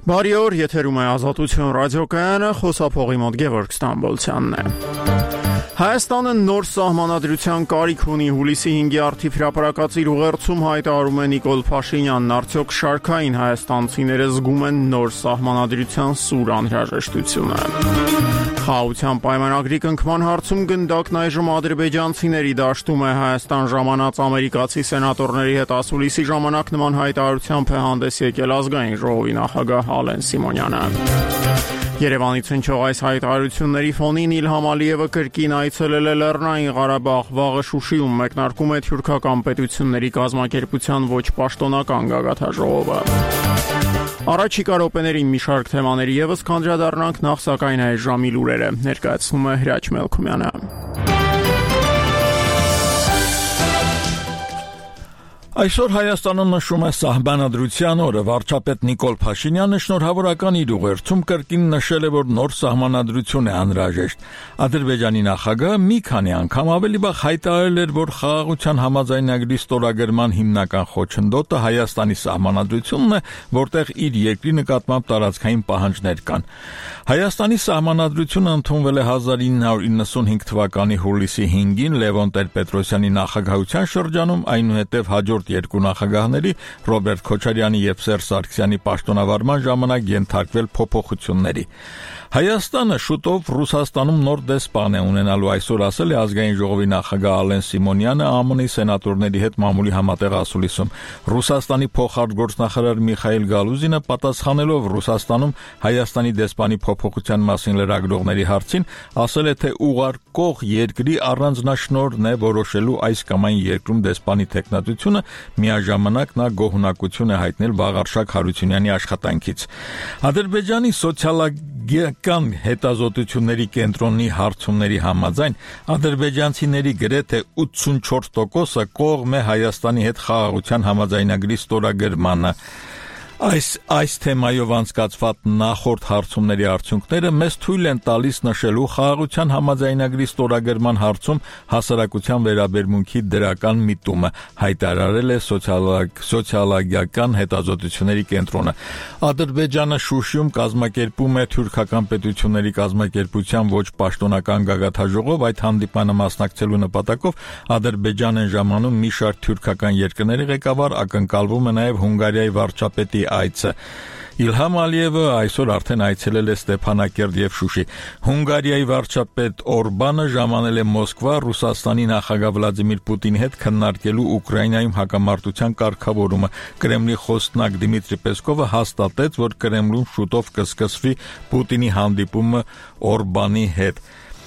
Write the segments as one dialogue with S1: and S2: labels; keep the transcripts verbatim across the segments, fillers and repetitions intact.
S1: Բարի օր, եթերում է Ազատություն ռադիոկայանը, խոսափողի մոտ Գևորգ Ստամբոլցյանն է։ Հայաստանը նոր սահմանադրության կարիք ունի։ Հուլիսի հինգի արդիվ հրապարակած իր ուղերձում հայտարարում է Նիկոլ Փաշինյանն, արդյոք շարքային հայաստանցիները զգում են նոր սահմանադրության սուր անհրաժեշտությունը։ Խաղաղության պայմանագրի կնքման հարցում գնդակն այժմ ադրբեջանցիների դաշտում է։ Հայաստան ժամանած ամերիկացի սենատորների հետ ասուլիսի ժամանակ նման հայտարարությամբ է հանդես եկել ազգային ժողովի նախագահ Ալեն Սիմոնյանը։ Երևանից հնչող այս հայտարարությունների ֆոնին Իլհամ Ալիևը կրկին այցելել է Լեռնային Ղարաբաղ, վաղը Շուշիում մեկնարկում է թյուրքական պետությունների կազմակերպության ոչ պաշտոնական գագաթնաժողովը։ Առաջիկա րոպեներին մի շարք թեմաների ևս կանդրադառնանք, նախ սակայն այս ժամի լուրերը ներկայացնում է Հրաչ Մելքումյանը։
S2: Այսօր Հայաստանը նշում է Սահմանադրության օրը։ Վարչապետ Նիկոլ Փաշինյանը շնորհավորական իր ուղերձում կրկին նշել է, որ նոր սահմանադրություն է անհրաժեշտ։ Ադրբեջանի նախագահը մի քանի անգամ ավելի վաղ հայտարարել էր, որ խաղաղության համաձայնագրի ստորագրման հիմնական խոչընդոտը Հայաստանի սահմանադրությունն է, որտեղ իր երկրի նկատմամբ տարածքային պահանջներ կան։ Հայաստանի սահմանադրությունը ընդունվել է հազար ինը հարյուր իննսունհինգ թվականի հուլիսի հինգին Լևոն Տեր-Պետրոսյանի նախագահության շրջանում, այնուհետև հաջորդ երկու նախագահների Ռոբերտ Քոչարյանի եւ Սերժ Սարգսյանի պաշտոնավարման ժամանակ ենթարկվել փոփոխությունների։ Հայաստանը շուտով Ռուսաստանում նոր դեսպան է ունենալու, այսօր ասել է ազգային ժողովի նախագահ Ալեն Սիմոնյանը ԱՄՆ-ի սենատորների հետ մամուլի համատեղ ասուլիսում։ Ռուսաստանի փոխարտգործնախարար Միխայիլ Գալուզինը պատասխանելով Ռուսաստանում Հայաստանի դեսպանի փոփոխության մասին լրագրողների հարցին ասել է, թե ուղարկող երկրի առանձնաշնորհն է որոշելու այս կամ այն երկրում դեսպանի թեկնածությունը, միաժամանակ նա գոհունակություն է հայտնել Վաղարշակ Հարությունյանի աշխատանքից։ Ադրբեջանի սոցիալական հետազոտությունների կենտրոնի հարցումների համաձայն ադրբեջանցիների գրեթե ութսունչորս տոկոսը կողմ է Հայաստանի հետ խաղաղության համաձայնագրի ստորագրմանը։ Այս այս թեմայով անցկացված նախորդ հարցումների արդյունքները մեզ թույլ են տալիս նշելու խաղաղության համաձայնագրի ստորագրման հարցում հասարակության վերաբերմունքի դրական միտումը, հայտարարել է սոցիոլոգիական հետազոտությունների կենտրոնը։ Ադրբեջանը Շուշիում կազմակերպում է թյուրքական պետությունների կազմակերպության ոչ պաշտոնական գագաթնաժողով, այդ հանդիպանը մասնակցելու նպատակով Ադրբեջան են ժամանում մի շարք թյուրքական երկրների ղեկավար, ակնկալվում է նաև Հունգարիայի վարչապետի այցը։ Իլհամ Ալիևը այսօր արդեն այցելել է Ստեփանակերտ եւ Շուշի։ Հունգարիայի վարչապետ Օրբանը ժամանել է Մոսկվա Ռուսաստանի նախագահ Վլադիմիր Պուտինի հետ քննարկելու Ուկրաինայում հակամարտության կարգավորումը։ Կրեմլի խոսնակ Դիմիտրի Պեսկովը հաստատեց, որ Կրեմլում շուտով կսկսվի Պուտինի հանդիպումը Օրբանի հետ։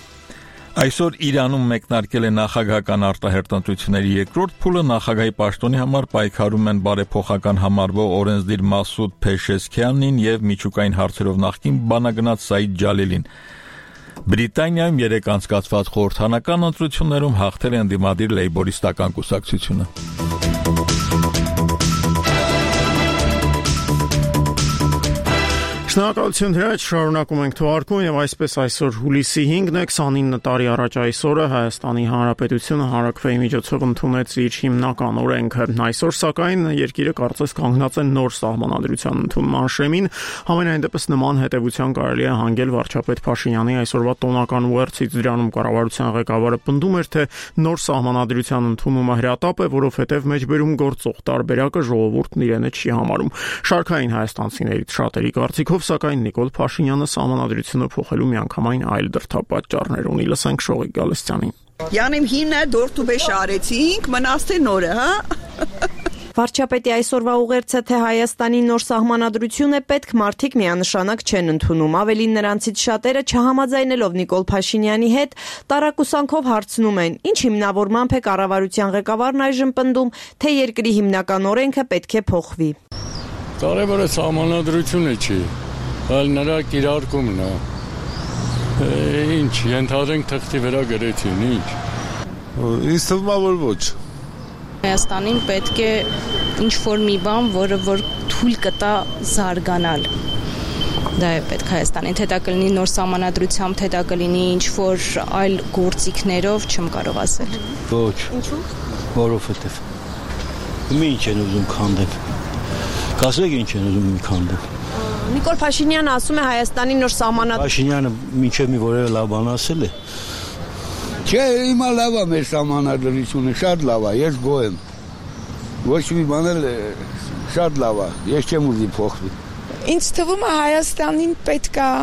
S2: Այսօր Իրանում մեկնարկել է նախագահական արտահերթությունների երկրորդ փուլը, նախագահի պաշտոնի համար պայքարում են բարեփոխական համարվող օրենսդիր Մասուդ Փեշեսքյանին եւ միջուկային հարցերով նախկին բանագնաց Սաիդ Ջալիլին։ Բրիտանիայում երեք անցկացված խորհրդանական ընտրություններում հաղթել է ընդդիմադիր լեյբորիստական կուսակցությունը։
S1: Շնորհակալություն Հրաչ, շարունակում ենք թողարկում եւ այսպես այսօր հուլիսի հինգն է, քսանինը տարի առաջ այսօրը Հայաստանի Հանրապետությունը հանրաքվեի միջոցով ընդունեց իր հիմնական օրենքը։ Այսօր սակայն երկիրը կարծես կանգնած է նոր սահմանադրության ընդունման շեմին, համենայն դեպս նման հետևության կարելի է հանգել վարչապետ Փաշինյանի այսօրվա տոնական ուղերձից։ Դրանում կառավարության ղեկավարը պնդում էր, թե նոր սահմանադրության ընդունումը հրատապ է, որովհետեւ մեջբերում գործող տարբերակը ժողովուրդն իրենը չի համարում։ Շարքային հայաստանցիներից շատերի կարծիքով սակայն Նիկոլ Փաշինյանը սահմանադրությունը փոխելու միանգամայն այլ դրդապատճառներ ունի։ Լսենք Շողիկ Գալստյանին։
S3: Յանեմ հինը դորտուբեշ արեցինք, մնաց թե նորը, հա։
S4: Վարչապետի այսօրվա ուղերձը, թե Հայաստանի նոր սահմանադրություն է պետք, մարդիկ միանշանակ չեն ընդունում։ Ավելին նրանցից շատերը չհամաձայնելով Նիկոլ Փաշինյանի հետ, տարակուսանքով հարցնում են, ինչ հիմնավորմամբ է կառավարության ղեկավարն այժմ պնդում, թե երկրի հիմնական օրենքը պետք է փոխվի։
S5: Կարևորը սահմանադրությունը չի, այլ նրա կիրարկումն է։ Ինչ, ենթադրենք թղթի վրա գրեցին, ինչ։
S6: Ինձ թվում է, որ ոչ։
S7: Հայաստանին պետք է ինչ-որ մի բան, որը որ թույլ կտա զարգանալ։ Դա է պետք Հայաստանին, թե դա կլինի նոր սահմանադրությամբ, թե դա կլինի ինչ-որ այլ գործիքներով, չեմ կարող ասել։
S8: Ոչ։ Ինչու՞։ Որովհետև մի ինչ են ուզում քանդել։ Կասեք ինչ են ուզում մի քանդել։
S4: Նիկոլ Փաշինյանը ասում է Հայաստանի նոր սահմանադրություն։
S8: Փաշինյանը մինչև մի որևէ լավ բան ասել է։
S9: Չէ, հիմա լավ է մեր սահմանադրությունը, շատ լավ է, ես գոհ եմ։ Ոչ մի բան էլ շատ լավ է, ես չեմ ուզի փոխվի։
S10: Ինձ թվում է Հայաստանին պետք է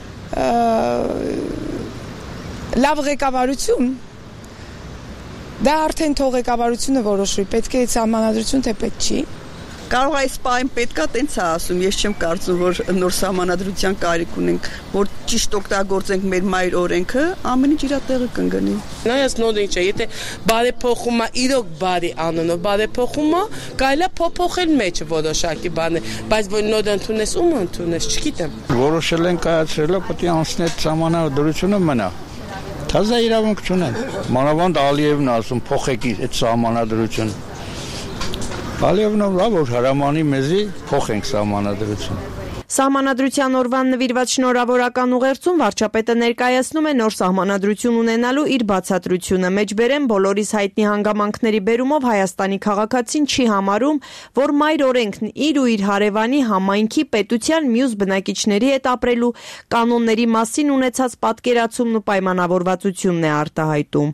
S10: լավ ղեկավարություն։ Դա արդեն թող ղեկավարությունը որոշվի, պետք է այդ սահմանադրություն թե պետք չի։
S3: Կարող այս պահին պետքա տենց է ասում, ես չեմ կարծում, որ նոր սահմանադրության կարիք ունենք, որ ճիշտ օգտագործենք մեր մայր օրենքը, ամեն ինչ իր տեղը կընկնի։
S11: Նայած նոդինչ է, եթե բարեփոխում է, իրոք բարի անունով բարեփոխում է, կարելի է փոփոխել մեջը որոշակի բաներ, բայց որ նոդ ընդունես, ում ընդունես, չգիտեմ։
S9: Որոշել են կայացրել, պետք է անցնի այդ սահմանադրությունը մնա։ Թազա իրավունք չունեն։ Մանավանդ Ալիևն ասում փոխեք այդ սահմանադրությունը։ Ալիևն լավ որ հրամանի մեզի փոխենք սահմանադրությունը։
S4: Սահմանադրության օրվան նվիրված շնորհավորական ուղերձում վարչապետը ներկայացնում է նոր սահմանադրություն ունենալու իր բացատրությունը։ Մեջբերեն բոլորիս հայտնի հանգամանքների բերումով Հայաստանի քաղաքացին չի համարում, որ մայր օրենքն իր ու իր հարևանի համայնքի պետության մյուս բնակիչների հետ ապրելու կանոնների մասին ունեցած պատկերացումն ու պայմանավորվածությունն է արտահայտում։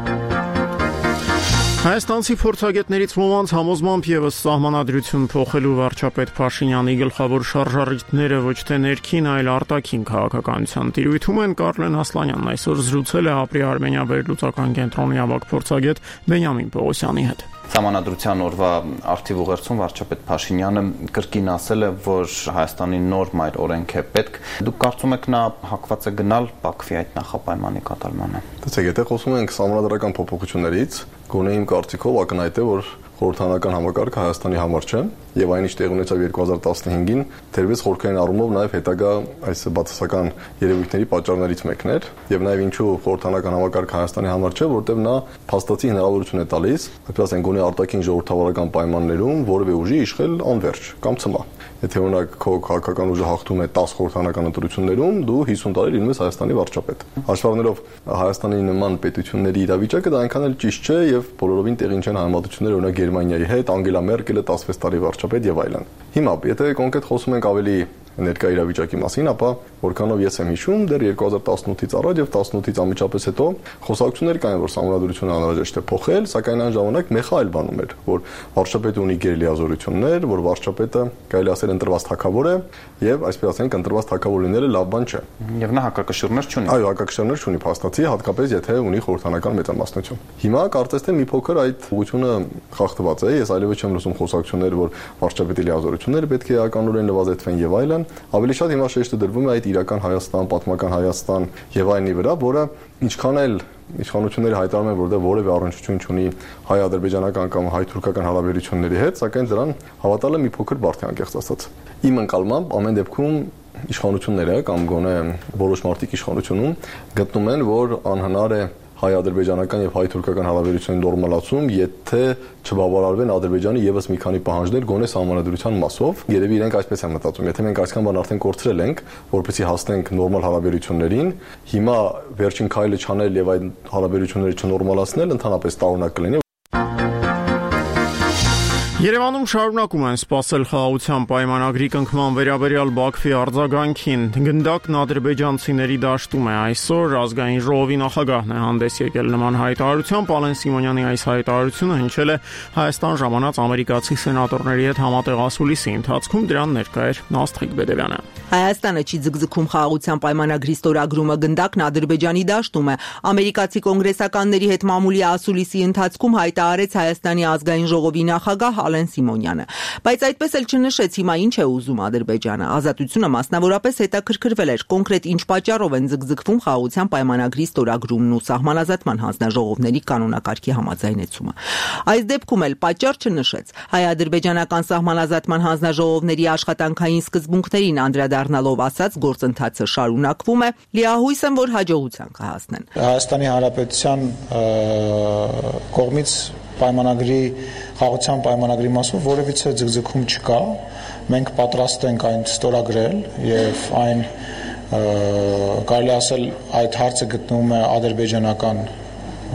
S1: Հայաստանցի փորձագետներից ոմանց համոզմամբ եւս սահմանադրություն փոխելու վարչապետ Փաշինյանի գլխավոր շարժառիթները ոչ թե ներքին, այլ արտաքին քաղաքականության տիրույթում են։ Կարլեն Ասլանյանն այսօր զրուցել է Ապրի Արմենիա վերլուծական կենտրոնի ավագ փորձագետ Բենյամին Պողոսյանի հետ։
S12: Սահմանադրության օրվա արդիվ ուղերձում վարչապետ Փաշինյանը կրկին ասել է, որ Հայաստանի նոր մայր օրենք է պետք։ Դուք կարծում եք նա հակված է գնալ Բաքվի այդ նախապայմանի կատարմանը։
S6: Տեսեք, եթե խոսում ենք սահմանադրական փոփոխություններից, գոնե իմ կարծիքով ակնհայտ է, որ խորհրդանական համակարգը Հայաստանի համար չէ, եւ այն ինչ տեղ ունեցավ երկու հազար տասնհինգին, թերևս խորհրդային առումով նաեւ հետագա այս բացասական երևույթների պատճառներից մեկն էր, եւ նաեւ ինչու խորհրդանական համակարգը Հայաստանի համար չէ, որտեղ նա փաստացի հնարավորություն է տալիս, այսպես ասենք, գոնե արտաքին ժողովրդավարական պայմաններում որևէ ուժի իշխել անվերջ կամ ցմա։ Եթե օրինակ քո քաղաքական ուժը հաղթում է դաս խորհրդանական ընտրություններում, դու հիսուն տարի լինում ես Հայաստանի վարչապետ։ Հաշվառներով Հայաստանի նման պետությունների իրավիճակը դա այնքան էլ ճիշտ չէ եւ բոլորովին տեղին չեն համեմատությունները օրինակ Գերմանիայի հետ, Անգելա Մերկելը տասնվեց տարի վարչապետ եւ այլն։ Հիմա, եթե կոնկրետ խոսում ենք ավելի ներկա իրավիճակի մասին, ապա որքանով ես եմ հիշում, դեռ երկու հազար տասնութից առաջ եւ տասնութից անմիջապես հետո խոսակցություններ կային, որ սահմանադրությունը անհրաժեշտ է փոխել, սակայն այն ժամանակ մեխա այլ բանում էր, որ վարչապետը ունի գերլիազորություններ, որ վարչապետը կարելի ասել ընտրված թագավոր է եւ այսպես ասենք ընտրված թագավոր լինելը լավ բան չէ։
S12: Եվ նա հակակշիռներ չունի։
S6: Այո, հակակշիռներ չունի փաստացի, հատկապես եթե ունի խորհրդանական մեծամասնություն։ Հիմա կարծես թե մի փոքր այդ ուղղությունը խախտված է, ես այլևս չեմ լսում խոսակցություններ, որ վարչապետի լիազորությունները պետք է էականորեն նվազեցվեն եւ այլն։ Ավելի շատ հիմա շեշտը դրվում է այդ իրական Հայաստան, պատմական Հայաստան եւ այնի վրա, որը ինչքան էլ իշխանությունները հայտարարում են, որտեղ որևէ առնչություն չունի հայ-ադրբեջանական կամ հայ-թուրքական հարաբերությունների հետ, սակայն դրան հավատալը մի փոքր բարդ է անկեղծ ասած։ Իմ ընկալմամբ ամեն դեպքում իշխանությունները կամ գոնե որոշ մարդիկ իշխանությունում գտնում են, որ անհնար է հայ-ադրբեջանական եւ հայ-թուրքական հարաբերությունների նորմալացում, եթե չբավարարվեն Ադրբեջանի եւս մի քանի պահանջներ գոնե սահմանադրության մասով։ Երևի իրենք այսպես են մտածում, եթե մենք այսքան բան արդեն կորցրել ենք, որպեսզի հասնենք նորմալ հարաբերություններին, հիմա վերջին քայլը չանել եւ այդ հարաբերությունները չնորմալացնել ընդհանրապես տարօրինակ կլինի։
S1: Երևանում շարունակում են սպասել խաղաղության պայմանագրի կնքման վերաբերյալ Բաքվի արձագանքին։ Գնդակն ադրբեջանցիների դաշտում է այսօր, ազգային ժողովի նախագահն է հանդես եկել նման հայտարարությամբ։ Ալեն Սիմոնյանի այս հայտարարությունը հնչել է Հայաստան ժամանած ամերիկացի սենատորների հետ համատեղ ասուլիսի ընթացքում, դրան ներկա էր Նաստղիկ Բեդևյանը։
S13: Հայաստանը չի ձգձգում խաղաղության պայմանագրի ստորագրումը, գնդակն Ադրբեջանի դաշտում է։ Ամերիկացի կոնգրեսականների հետ մամուլի ասուլիսի ընթացքում հայտարարեց Հայաստանի ազգային ժողովի նախագահ Ալեն Սիմոնյանը, բայց այդպես էլ չնշեց հիմա ինչ է ուզում Ադրբեջանը։ Ազատությունը մասնավորապես հետաքրքրվել էր կոնկրետ ինչ պատճառով են ձգձգվում խաղաղության պայմանագրի ստորագրումն ու սահմանազատման հանձնաժողովների կանոնակարգի համաձայնեցումը։ Այս դեպքում էլ պատճառ չնշեց։ Հայ-ադրբեջանական սահմանազատման հանձնաժողովների աշխատանքային սկզբունքներին անդրադառնալով ասաց, գործընթացը շարունակվում է, լիահույս եմ, որ հաջողության կհասնեն։
S14: Հայաստանի Հանրապետության կողմից պայմանագրի խաղաղության պայմանագրի մասով որևիցե ձգձգում չկա։ Մենք պատրաստ ենք այն ստորագրել եւ այն կարելի ասել այդ հարցը գտնվում է ադրբեջանական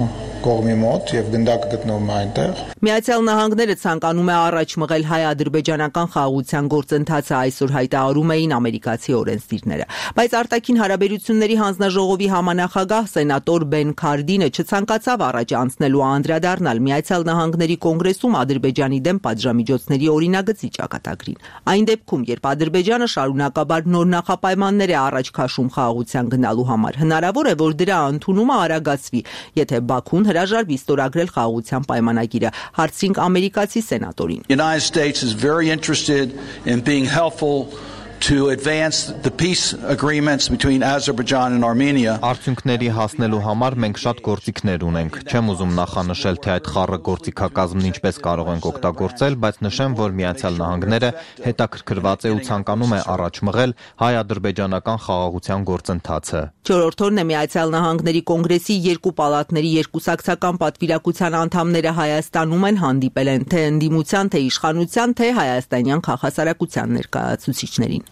S14: կողմի մոտ եւ գնդակը գտնվում է այնտեղ։
S13: Միացյալ Նահանգները ցանկանում է առաջ մղել հայ-ադրբեջանական խաղաղության գործընթացը, այսօր հայտարարում էին ամերիկացի օրենսդիրները, բայց արտաքին հարաբերությունների հանձնաժողովի համանախագահ սենատոր Բեն Քարդինը չցանկացավ առաջ անցնելու անդրադառնալ Միացյալ Նահանգների կոնգրեսում Ադրբեջանի դեմ պատժամիջոցների օրինագծի ճակատագրին։ Այն դեպքում, երբ Ադրբեջանը շարունակաբար նոր նախապայմաններ է առաջ քաշում խաղաղության գնալու համար, հնարավոր է, որ դրա ընդունումը արագացվի, եթե Բաքուն հրաժարվի ստորագրել խաղաղության պայմանագիրը, հարցրինք ամերիկացի սենատորին։
S15: United States is very interested in being helpful to advance the peace agreements between Azerbaijan and Armenia.
S16: Արդյունքների հասնելու համար մենք շատ գործիքներ ունենք։ Չեմ ուզում նախանշել, թե այդ խառը գործիքակազմն ինչպես կարող ենք օգտագործել, բայց նշեմ, որ Միացյալ Նահանգները հետաքրքրված է ու ցանկանում է առաջ մղել հայ-ադրբեջանական խաղաղության գործընթացը։
S13: Չորրորդ օրն է Միացյալ Նահանգների կոնգրեսի երկու պալատների երկուսակցական պատվիրակության անդամները Հայաստանում են, հանդիպել են թե ընդդիմության, թե իշխանության, թե հայաստանյան քաղաքասարակության ներկայացուցիչներին։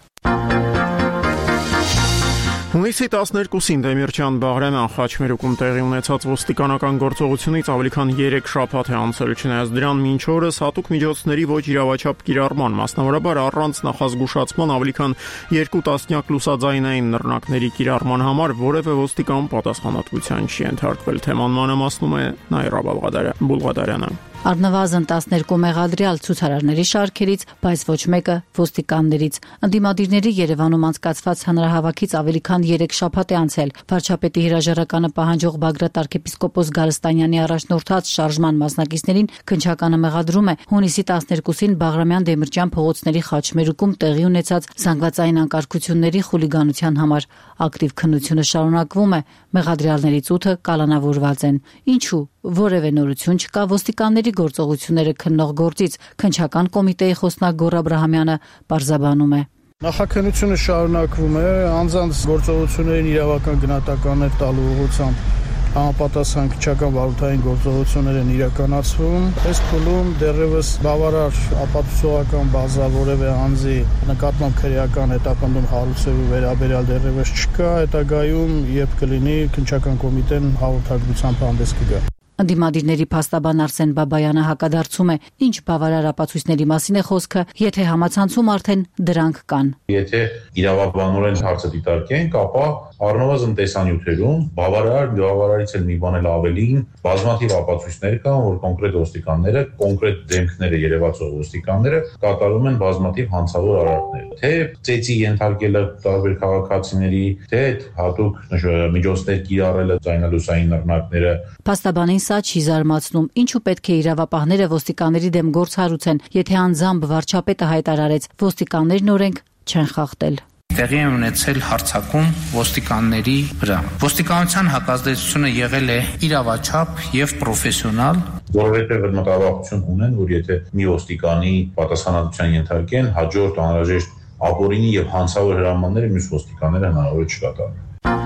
S1: Հունիսի տասներկուսին Դեմիրճան Բաղրամյան խաչմերուկում տեղի ունեցած ոստիկանական գործողությունից ավելի քան երեք շաբաթ է անցել, չնայած դրան մինչ օրս հատուկ միջոցների ոչ իրավաչափ կիրառման, մասնավորաբար առանց նախազգուշացման ավելի քան երկու տասնյակ լուսաձայնային նռնակների կիրառման համար որևէ ոստիկան պատասխանատվության չի ենթարկվել։ Թեման մանրամասնում է Նաիրա Բուլղադարյանը։
S17: Առնվազն տասներկու մեղադրյալ ցուցարարների շարքերից, բայց ոչ մեկը ոստիկաններից։ Ընդդիմադիրների Երևանում անցկացված հանրահավաքից ավելի քան երեք շաբաթ է անցել։ Վարչապետի հրաժարականը պահանջող Բագրատ arczepiskopos Գարստանյանի առաջնորդած շարժման մասնակիցներին քննչականը մեղադրում է հունիսի տասներկուսին Բաղրամյան Դեմիրճան փողոցների խաչմերուկում տեղի ունեցած զանգվածային անկարգությունների խուլիգանության համար։ Ակտիվ քննությունը շարունակվում է, մեղադրյալներից ութը կալանավորված են։ Ինչու՞։ Որևէ նորություն չկա ոստիկանների գործողությունները քննող գործից, քննչական կոմիտեի խոսնակ Գոռ Աբրահամյանը պարզաբանում է։
S9: Նախաքննությունը շարունակվում է, անձանց գործողություններին իրավական գնահատականներ տալու ուղղությամբ համապատասխան քննչական վարորդային գործողություններ են իրականացվում։ Այս փուլում դեռևս բավարար ապացուցողական բազա որևէ անձի նկատմամբ քրեական հետապնդում հարուցելու վերաբերյալ դեռևս չկա, հետագայում երբ կլինի քննչական կոմիտեն հաղորդագրությամբ հանդես կգա։
S17: Ընդդիմադիրների փաստաբան Արսեն Բաբայանը հակադարձում է, ինչ բավարար ապացույցների մասին է խոսքը, եթե համացանցում արդեն դրանք կան։
S18: Եթե իրավաբանորեն հարցը դիտարկենք, ապա առնվազն տեսանյութերում բավարար, բավարարից էլ մի բան էլ ավելին, բազմաթիվ ապացույցներ կան, որ կոնկրետ ոստիկանները, կոնկրետ դեմքները երևացող ոստիկանները կատարում են բազմաթիվ հանցավոր արարքներ։ Թե ծեծի ենթարկելը տարբեր քաղաքացիների, թե հատուկ միջոցներ կիրառելը ձայնալուսային նռնակները։
S17: Փաստաբանին սա չի զարմացնում, ինչու պետք է իրավապահները ոստիկանների դեմ գործ հարուցեն, եթե անձամբ վարչապետը հայտարարեց, ոստիկաններն օրենք չեն խախտել։
S19: Տեղի է ունեցել հարձակում ոստիկանների վրա։ Ոստիկանության հակազդեցությունը եղել է իրավաչափ եւ պրոֆեսիոնալ,
S18: որովհետեւ մտավախություն ունեն, որ եթե մի ոստիկանի պատասխանատվության ենթարկեն, հաջորդ անհրաժեշտ ապօրինի եւ հանցավոր հրամանները մյուս ոստիկանները հնարավոր է չկատարեն։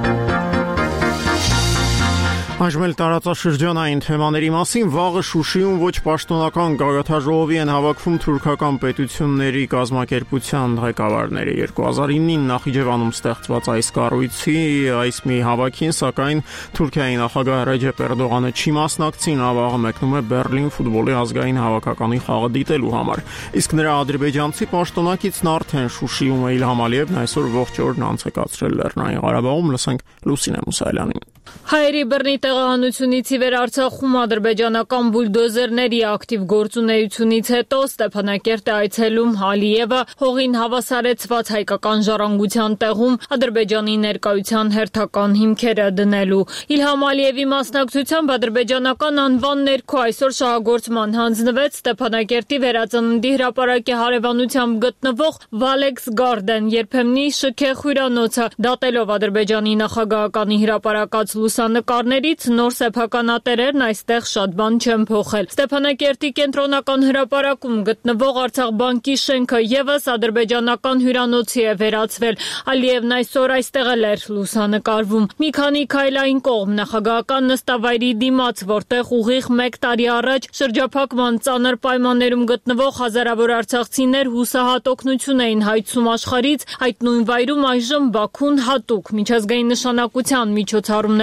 S1: Այժմ էլ տարածաշրջանային թեմաների մասին վաղը Շուշիում ոչ պաշտոնական գագաթաժողովի են հավաքվում թուրքական պետությունների կազմակերպության ղեկավարները։ երկու հազար իննին Նախիջևանում ստեղծված այս կառույցի այս մի հավաքին, սակայն Թուրքիայի նախագահ Ռեջեփ Էրդողանը չի մասնակցի, նա վաղը մեկնում է Բեռլին ֆուտբոլի ազգային հավաքականի խաղը դիտելու համար։ Իսկ նրա ադրբեջանցի պաշտոնակիցն արդեն Շուշիում է Իլհամ Ալիևն այսօր ողջ օրն անց է կացրել Լեռնային Ղարաբաղում, լսենք Լուսինե Մուսայելյանին։
S20: Հայերի բռնի տեղահանությունից ի վեր Արցախում ադրբեջանական բուլդոզերների ակտիվ գործունեությունից հետո Ստեփանակերտ է այցելում Ալիևը հողին հավասարեցված հայկական ժառանգության տեղում Ադրբեջանի ներկայության հերթական հիմքերը դնելու։ Իլհամ Ալիևի մասնակցությամբ ադրբեջանական անվան ներքո այսօր շահագործման հանձնվեց Ստեփանակերտի վերածննդի հրապարակի հարևանությամբ գտնվող Վալեքս Գարդեն երբեմնի շքեղ հյուրանոցը, դատելով ադրբեջանի նախագահականի հրապարակած լուսանկարներից նոր սեփականատերերն այստեղ շատ բան չեն փոխել։ Ստեփանակերտի կենտրոնական հրապարակում գտնվող Արցախ բանկի շենքը եւս ադրբեջանական հյուրանոցի է վերածվել։ Ալիևն այսօր այստեղ էր լուսանկարվում։ Մի քանի քայլային կողմ նախագահական նստավայրի դիմաց, որտեղ ուղիղ մեկ տարի առաջ շրջափակման ծանր պայմաններում գտնվող հազարավոր արցախցիներ հուսահատ օգնություն էին հայցում աշխարհից, այդ նույն վայրում այժմ Բաքուն հատուկ միջազգային նշանակության միջոցառումներ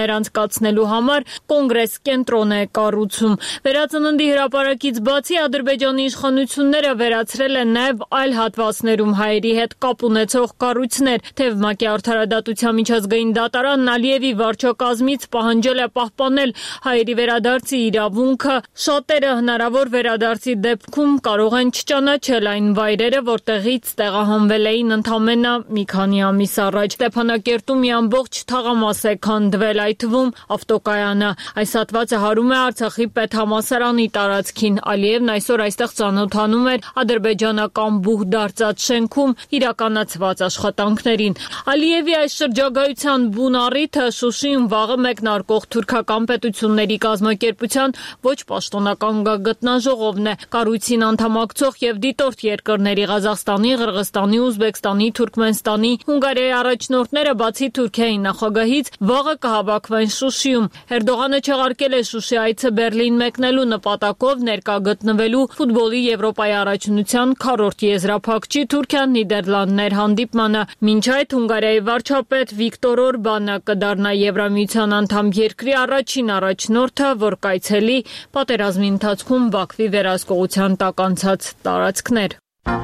S20: ընտրություններ անցկացնելու համար կոնգրես կենտրոն է կառուցում։ Վերածննդի հրապարակից բացի Ադրբեջանի իշխանությունները վերացրել են նաև այլ հատվածներում հայերի հետ կապ ունեցող կառույցներ։ Թեև ՄԱԿ-ի արդարադատության միջազգային դատարանն Ալիևի վարչակազմից պահանջել է պահպանել հայերի վերադարձի իրավունքը, շատերը հնարավոր վերադարձի դեպքում կարող են չճանաչել այն վայրերը, որտեղից տեղահանվել էին ընդամենը մի քանի ամիս առաջ։ Ստեփանակերտում մի ամբողջ թաղամաս է քանդվել, այդ թվում ավտոկայանը։ Այս հատվածը հարում է Արցախի պետհամալսարանի տարածքին։ Ալիևն այսօր այստեղ ծանոթանում էր ադրբեջանական բուհ դարձած շենքում իրականացված աշխատանքներին։ Ալիևի այս շրջագայության բուն առիթը Շուշիում վաղը մեկնարկող թուրքական պետությունների կազմակերպության ոչ պաշտոնական գտնաժողովն է։ Կառույցին անդամակցող եւ դիտորդ երկրների Ղազախստանի, Ղրղստանի, Ուզբեկստանի, Թուրքմենստանի, Հունգարիայի առաջնորդները բացի Թուրքիայի նախագահից վաղը կհավաքվեն Շուշիում։ Էրդողանը չեղարկել է Շուշի այցը Բերլին մեկնելու նպատակով ներկա գտնվելու ֆուտբոլի Եվրոպայի առաջնության քառորդ եզրափակչի Թուրքիան Նիդերլանդներ հանդիպմանը։ Մինչ այդ Հունգարիայի վարչապետ Վիկտոր Օրբանը կդառնա Եվրամիության անդամ երկրի առաջին առաջնորդը, որ կայցելի պատերազմի ընթացքում Բաքվի վերահսկողության տակ անցած տարածքներ։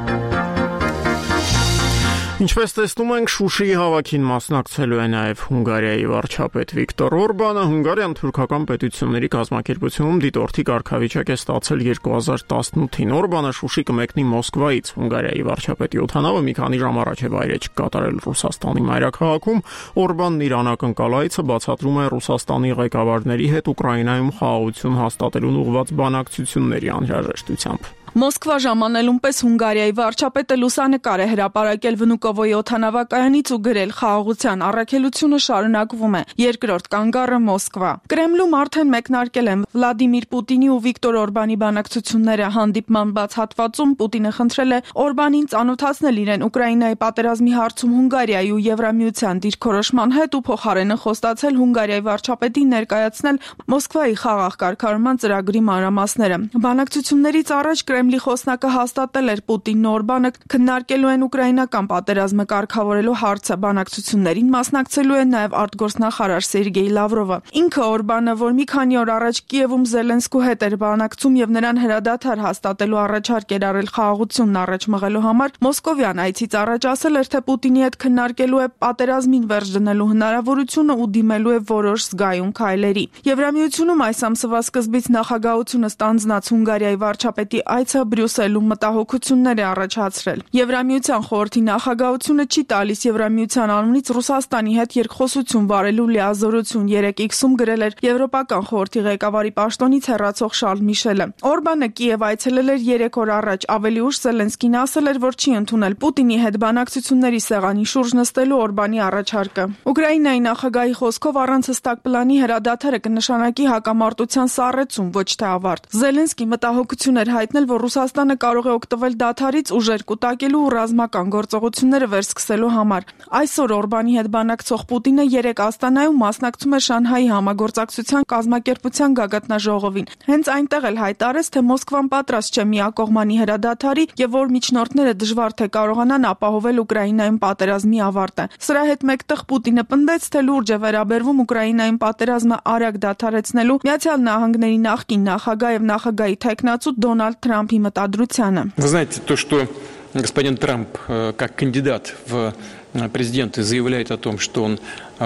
S1: Ինչպես տեսնում ենք, Շուշիի հավաքին մասնակցելու է նաև Հունգարիայի վարչապետ Վիկտոր Օրբանը։ Հունգարիան թուրքական պետությունների կազմակերպությունում դիտորդի կարգավիճակ է ստացել երկու հազար տասնութին։ Օրբանը Շուշի կմեկնի Մոսկվայից։ Հունգարիայի վարչապետի օդանավը մի քանի ժամ առաջ է վայրէջք կատարել Ռուսաստանի մայրաքաղաքում։ Օրբանն իր անակնկալ այցը բացատրում է Ռուսաստանի ղեկավարների հետ Ուկրաինայում խաղաղություն հաստատելուն ուղղված բանակցությունների անհրաժեշտությամբ։
S21: Մոսկվա ժամանելուն պես Հունգարիայի վարչապետը լուսանկար է հրապարակել Վնուկովոյի օդանավակայանից ու գրել խաղաղության առաքելությունը շարունակվում է։ Երկրորդ կանգառը Մոսկվա։ Կրեմլում արդեն մեկնարկել են Վլադիմիր Պուտինի ու Վիկտոր Օրբանի բանակցությունները։ Հանդիպման բաց հատվածում Պուտինը խնդրել է Օրբանին ծանոթացնել իրեն Ուկրաինայի պատերազմի հարցում Հունգարիայի ու Եվրամիության դիրքորոշման հետ ու փոխարենը խոստացել Հունգարիայի վարչապետին ներկայացնել Մոսկվայի խաղաղ կարգավորման ծրագրի մանրամասները։ Բանակցություններից առաջ Կրեմլի խոսնակը հաստատել էր Պուտինն ու Օրբանը քննարկելու են ուկրաինական պատերազմը կարգավորելու հարցը։ Բանակցություններին մասնակցելու է նաև արտգործնախարար Սերգեյ Լավրովը։ Ինքը Օրբանը, որ մի քանի օր առաջ Կիևում Զելենսկու հետ էր բանակցում եւ նրան հրադադար հաստատելու առաջարկ էր արել խաղաղությունն առաջ մղելու համար, Մոսկովյան այցից առաջ ասել էր, թե Պուտինի հետ քննարկելու է պատերազմին վերջ դնելու հնարավորությունը ու դիմելու է որոշ զգայուն քայլերի։ Եվրամիությունում այս ամսվա սկզբից նախագահությունը ստանձնած Հունգարիայի վարչապետի այցը Բրյուսելում մտահոգություններ է առաջացրել։ Եվրամիության խորհրդի նախագահությունը չի տալիս Եվրամիության անունից Ռուսաստանի հետ երկխոսություն վարելու լիազորություն։ Երեկ X-ում գրել էր Եվրոպական խորհրդի ղեկավարի պաշտոնից հեռացող Շարլ Միշելը։ Օրբանը Կիև այցելել էր երեք օր առաջ։ Ավելի ուշ Զելենսկին ասել էր, որ չի ընդունել Պուտինի հետ բանակցությունների սեղանի շուրջ նստելու Օրբանի առաջարկը։ Ուկրաինայի նախագահի խոսքով առանց հստակ պլանի հրադադարը կնշանակի հակամարտության սառեցում, ոչ թե ավարտ։ Զելենսկի մտահոգություն էր հայտնել, որ Ռուսաստանը կարող է օգտվել դադարից ուժեր կուտակելու ու ռազմական գործողությունները վերսկսելու համար։ Այսօր Օրբանի հետ բանակցող Պուտինը երեկ Աստանայում մասնակցում է Շանհայի համագործակցության կազմակերպության գագաթնաժողովին։ Հենց այնտեղ էլ հայտարարեց, թե Մոսկվան պատրաստ չէ միակողմանի հրադադարի եւ որ միջնորդները դժվար թե կարողանան ապահովել Ուկրաինայում պատերազմի ավարտը։ Սրա հետ մեկտեղ Պուտինը պնդեց, թե լուրջ է վերաբերվում Ուկրաինայում պատերազմը արագ դադարեցնելու Միացյալ Նահանգների նախկին նախագահ եւ նախագահի թեկնածու Դոնալդ Трампի մտադրությանը։
S22: Вы знаете, то, что господин Трамп как кандидат в президенты заявляет о том, что он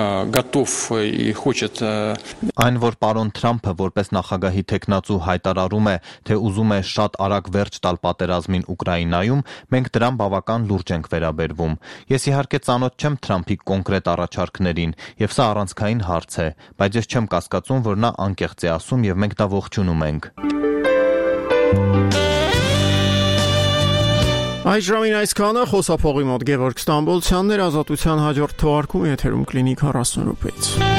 S22: готов и хочет
S16: Այն որ պարոն Թրամփը որպես նախագահի տեխնացու հայտարարում է, թե ուզում է շատ արագ վերջ տալ պատերազմին Ուկրաինայում, մենք դրան բավական լուրջ ենք վերաբերվում։ Ես իհարկե ծանոթ չեմ Թրամփի կոնկրետ առաջարկներին, եւ սա առանցքային հարց է, բայց ես չեմ կասկածում, որ նա անկեղծ է ասում եւ մենք դա ողջունում ենք։
S1: Այս ժամին այսքանը խոսափողի մոտ Գևորգ Ստամբոլցյանն էր, Ազատության հաջորդ թողարկումը եթերում կլինի քառասուն րոպեից։